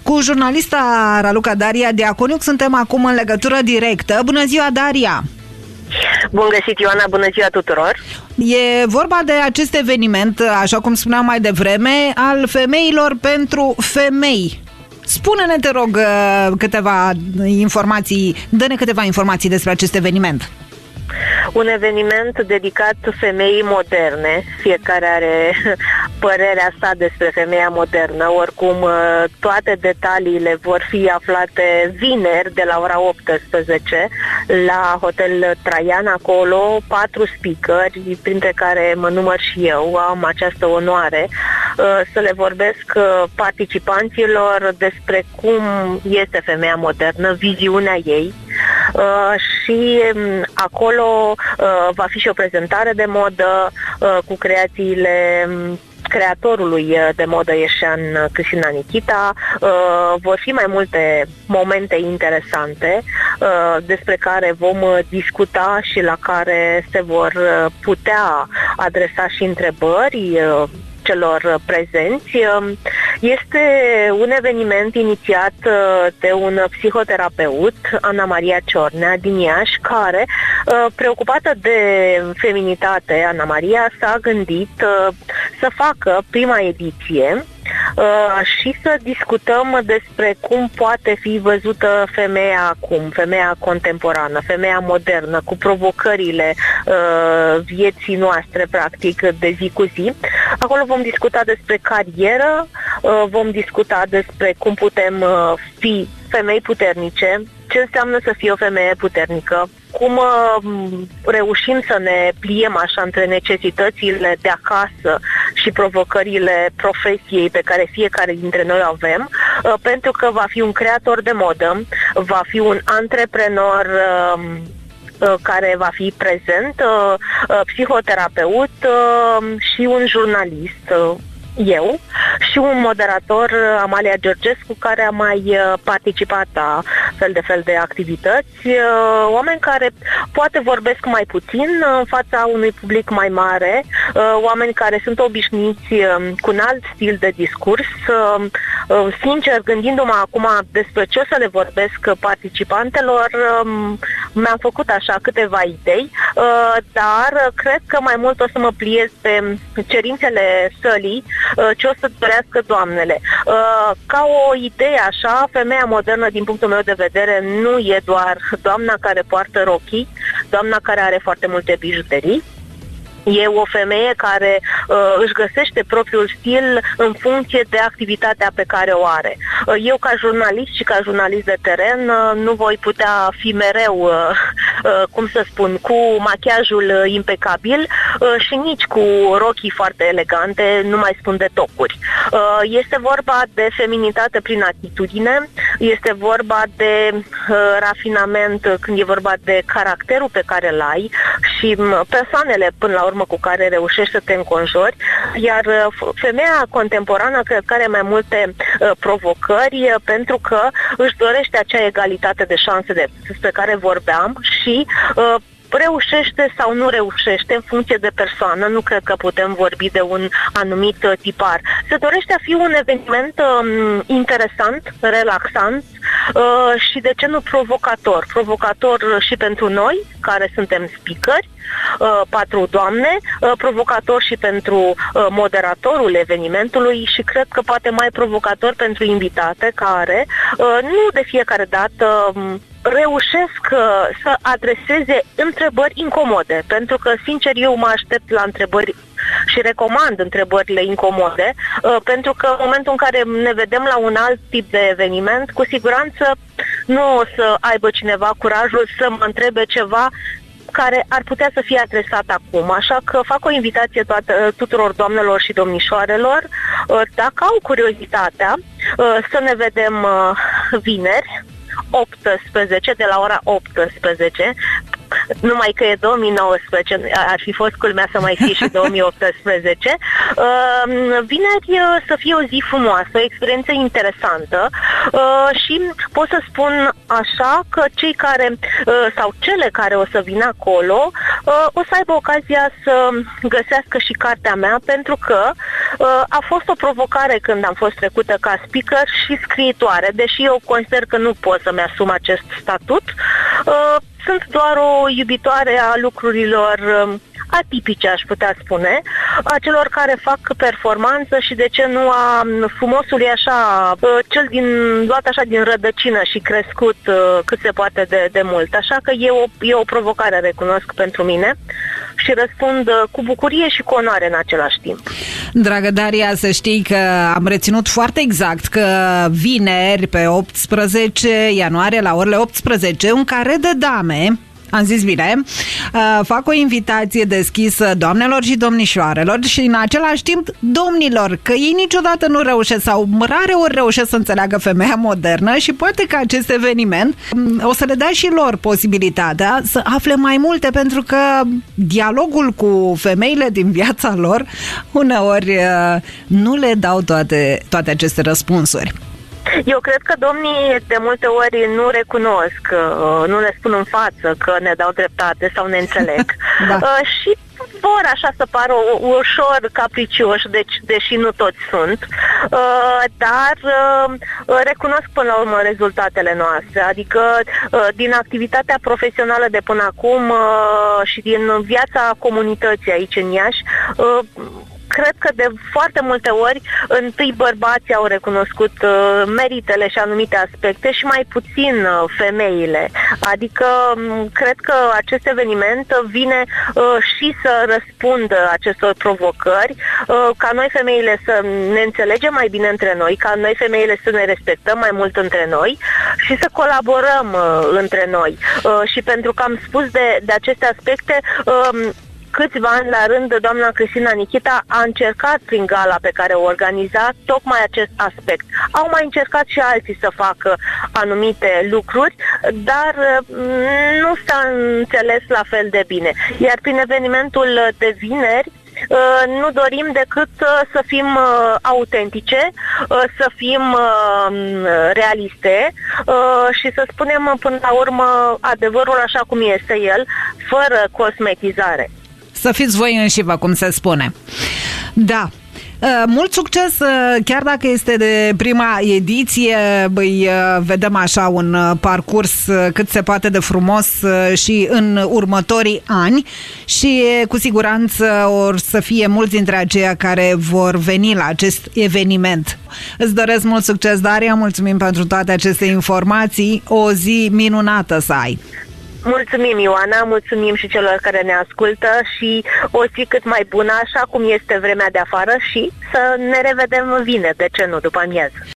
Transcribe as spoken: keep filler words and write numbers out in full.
Cu jurnalista Raluca Daria Diaconiuc suntem acum în legătură directă. Bună ziua, Daria! Bun găsit, Ioana, bună ziua tuturor! E vorba de acest eveniment, așa cum spuneam mai devreme, al femeilor pentru femei. Spune-ne, te rog, câteva informații, dă-ne câteva informații despre acest eveniment. Un eveniment dedicat femeii moderne. Fiecare are părerea sa despre femeia modernă. Oricum, toate detaliile vor fi aflate vineri de la ora optsprezece la Hotel Traian. Acolo patru speakeri, printre care mă număr și eu. Am această onoare să le vorbesc participanților despre cum este femeia modernă, viziunea ei. Uh, și um, acolo uh, va fi și o prezentare de modă uh, cu creațiile um, creatorului de modă ieșean Cristina Nichita. Uh, vor fi mai multe momente interesante uh, despre care vom discuta și la care se vor putea adresa și întrebări uh, celor prezenți. Este un eveniment inițiat de un psihoterapeut, Ana Maria Ciornea, din Iași, care, preocupată de feminitate, Ana Maria s-a gândit să facă prima ediție Uh, și să discutăm despre cum poate fi văzută femeia acum, femeia contemporană, femeia modernă, cu provocările uh, vieții noastre, practic, de zi cu zi. Acolo vom discuta despre carieră, uh, vom discuta despre cum putem uh, fi femei puternice, ce înseamnă să fii o femeie puternică, cum uh, reușim să ne pliem așa între necesitățile de acasă și provocările profesiei pe care fiecare dintre noi avem, uh, pentru că va fi un creator de modă, va fi un antreprenor uh, uh, care va fi prezent, uh, uh, psihoterapeut uh, și un jurnalist, uh, eu, și un moderator, Amalia Georgescu, care a mai participat la fel de fel de activități, oameni care poate vorbesc mai puțin în fața unui public mai mare, oameni care sunt obișnuiți cu un alt stil de discurs. Sincer, gândindu-mă acum despre ce o să le vorbesc participantelor, mi-am făcut așa câteva idei, dar cred că mai mult o să mă pliez pe cerințele sălii, ce o să dorească doamnele. Ca o idee așa, femeia modernă, din punctul meu de vedere, nu e doar doamna care poartă rochii, doamna care are foarte multe bijuterii. E o femeie care uh, își găsește propriul stil în funcție de activitatea pe care o are. Uh, eu, ca jurnalist și ca jurnalist de teren, uh, nu voi putea fi mereu, uh, uh, cum să spun, cu machiajul uh, impecabil uh, și nici cu rochii foarte elegante, nu mai spun de topuri. Uh, este vorba de feminitate prin atitudine, este vorba de uh, rafinament când e vorba de caracterul pe care îl ai și uh, persoanele, până la urmă, cu care reușești să te înconjori, iar femeia contemporană cred că are mai multe uh, provocări, uh, pentru că își dorește acea egalitate de șanse de, despre care vorbeam și uh, reușește sau nu reușește în funcție de persoană. Nu cred că putem vorbi de un anumit uh, tipar. Se dorește a fi un eveniment uh, interesant, relaxant uh, și de ce nu provocator. Provocator și pentru noi, care suntem speakeri, uh, patru doamne, uh, provocator și pentru uh, moderatorul evenimentului și cred că poate mai provocator pentru invitate care uh, nu de fiecare dată uh, reușesc uh, să adreseze întrebări incomode, pentru că, sincer, eu mă aștept la întrebări și recomand întrebările incomode, uh, pentru că în momentul în care ne vedem la un alt tip de eveniment, cu siguranță nu o să aibă cineva curajul să mă întrebe ceva care ar putea să fie adresat acum. Așa că fac o invitație toată, tuturor doamnelor și domnișoarelor, uh, dacă au curiozitatea, uh, să ne vedem uh, vineri, optsprezece, de la ora optsprezece, numai că e două mii nouăsprezece, ar fi fost culmea să mai fie și două mii optsprezece. Vineri să fie o zi frumoasă, o experiență interesantă și pot să spun așa că cei care, sau cele care o să vină acolo, o să aibă ocazia să găsească și cartea mea, pentru că a fost o provocare când am fost trecută ca speaker și scriitoare, deși eu consider că nu pot să-mi asum acest statut. Sunt doar o iubitoare a lucrurilor atipice, aș putea spune, a celor care fac performanță și, de ce nu, a frumosului așa, cel din, luat așa din rădăcină și crescut cât se poate de, de mult. Așa că e o, e o provocare, recunosc, pentru mine și răspund cu bucurie și cu onoare în același timp. Dragă Daria, să știi că am reținut foarte exact că vineri, pe optsprezece ianuarie, la orele optsprezece, un care de dame, am zis bine, uh, fac o invitație deschisă doamnelor și domnișoarelor și în același timp domnilor, că ei niciodată nu reușesc sau rare ori reușesc să înțeleagă femeia modernă și poate că acest eveniment um, o să le dea și lor posibilitatea să afle mai multe, pentru că dialogul cu femeile din viața lor uneori uh, nu le dau toate, toate aceste răspunsuri. Eu cred că domnii de multe ori nu recunosc, nu le spun în față că ne dau dreptate sau ne înțeleg. Da. Și vor așa să pară ușor capricioși, deci, deși nu toți sunt, dar recunosc până la urmă rezultatele noastre. Adică din activitatea profesională de până acum și din viața comunității aici în Iași, cred că de foarte multe ori întâi bărbații au recunoscut uh, meritele și anumite aspecte și mai puțin uh, femeile. Adică um, cred că acest eveniment vine uh, și să răspundă acestor provocări, uh, ca noi femeile să ne înțelegem mai bine între noi, ca noi femeile să ne respectăm mai mult între noi și să colaborăm uh, între noi. Uh, și pentru că am spus de, de aceste aspecte, uh, câțiva ani la rând, doamna Cristina Nichita a încercat prin gala pe care o organiza tocmai acest aspect. Au mai încercat și alții să facă anumite lucruri, dar nu s-a înțeles la fel de bine. Iar prin evenimentul de vineri, nu dorim decât să fim autentice, să fim realiste și să spunem până la urmă adevărul așa cum este el, fără cosmetizare. Să fiți voi înșivă, cum se spune. Da. Mult succes, chiar dacă este de prima ediție, băi, vedem așa un parcurs cât se poate de frumos și în următorii ani și cu siguranță or să fie mulți dintre aceia care vor veni la acest eveniment. Îți doresc mult succes, Daria, mulțumim pentru toate aceste informații, o zi minunată să ai. Mulțumim, Ioana, mulțumim și celor care ne ascultă și o zi cât mai bună, așa cum este vremea de afară, și să ne revedem vineri, de ce nu, după amiază.